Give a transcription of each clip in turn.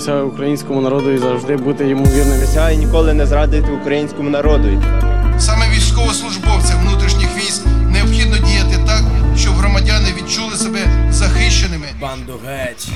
клянуся українському народу і завжди бути йому вірним. Присягаю ніколи не зрадити українському народу. Саме військовослужбовцям внутрішніх військ необхідно діяти так, щоб громадяни відчули себе захищеними. Банду геть.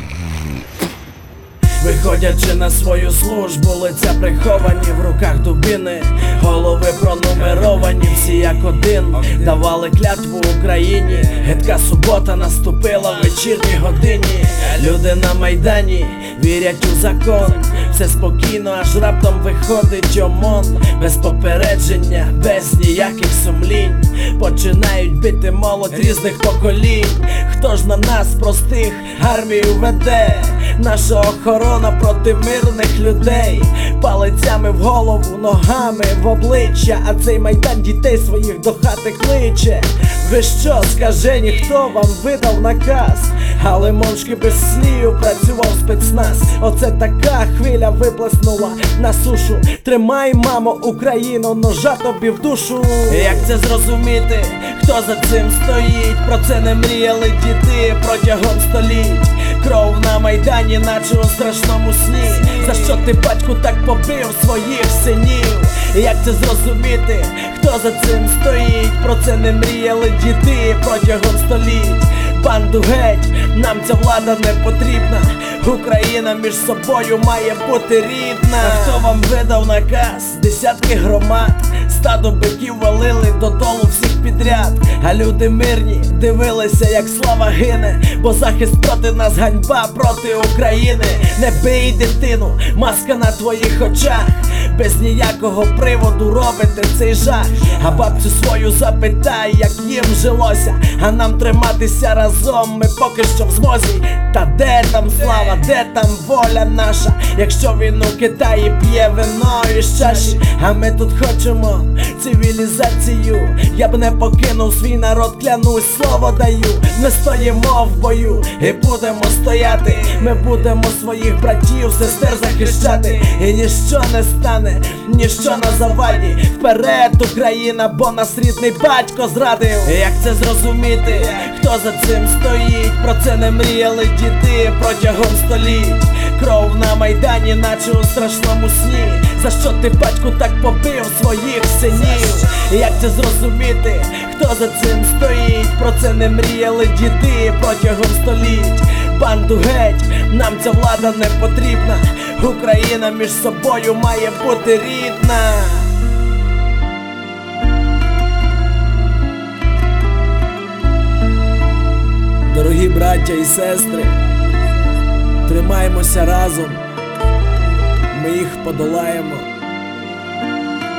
Виходячи на свою службу, лиця приховані, в руках дубини, голови пронумеровані, всі як один давали клятву Україні. Гидка субота наступила в вечірній годині. Люди на майдані вірять у закон. Все спокійно, аж раптом виходить ОМОН. Без попередження, без ніяких сумлінь починають бити молодь різних поколінь. Хто ж на нас, простих, армію веде? Наша охорона проти мирних людей. Палицями в голову, ногами в обличчя. А цей майдан дітей своїх до хати кличе. Ви що, скажені, хто вам видав наказ? Але мовчки без слів працював спецназ. Оце така хвиля виплеснула на сушу. Тримай, мамо, Україно, ножа тобі в душу. Як це зрозуміти? Хто за цим стоїть? Про це не мріяли діти протягом століть. Кров на майдані, наче у страшному сні. За що ти, батьку, так побив своїх синів? Як це зрозуміти? Хто за цим стоїть? Про це не мріяли діти протягом століть. Банду геть, нам ця влада не потрібна. Україна між собою має бути рідна. А хто вам видав наказ? Десятки громад, стадо биків валили додолу всіх підряд. А люди мирні дивилися, як слава гине, бо захист проти нас, ганьба проти України. Не бий дитину, маска на твоїх очах. Без ніякого приводу робите цей жах. А бабцю свою запитай, як їм жилося. А нам триматися разом ми поки що в змозі. Та де там слава, де там воля наша? Якщо він у Китаї п'є вино із чаші, а ми тут хочемо цивілізацію. Я б не покинув свій народ, клянусь, слово даю. Ми стоїмо в бою і будемо стояти. Ми будемо своїх братів, сестер захищати. І ніщо не стане, ніщо на заваді. Вперед, Україна, бо нас рідний батько зрадив. Як це зрозуміти? Хто за цим стоїть? Про це не мріяли діти протягом століть. Кров на майдані, наче у страшному сні. За що ти, батьку, так побив своїх синів? Як це зрозуміти? Хто за цим стоїть? Про це не мріяли діти протягом століть. Банду геть, нам ця влада не потрібна. Україна між собою має бути рідна. Дорогі браття і сестри, тримаємося разом, ми їх подолаємо.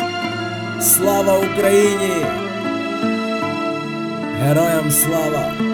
Слава Україні! Героям слава!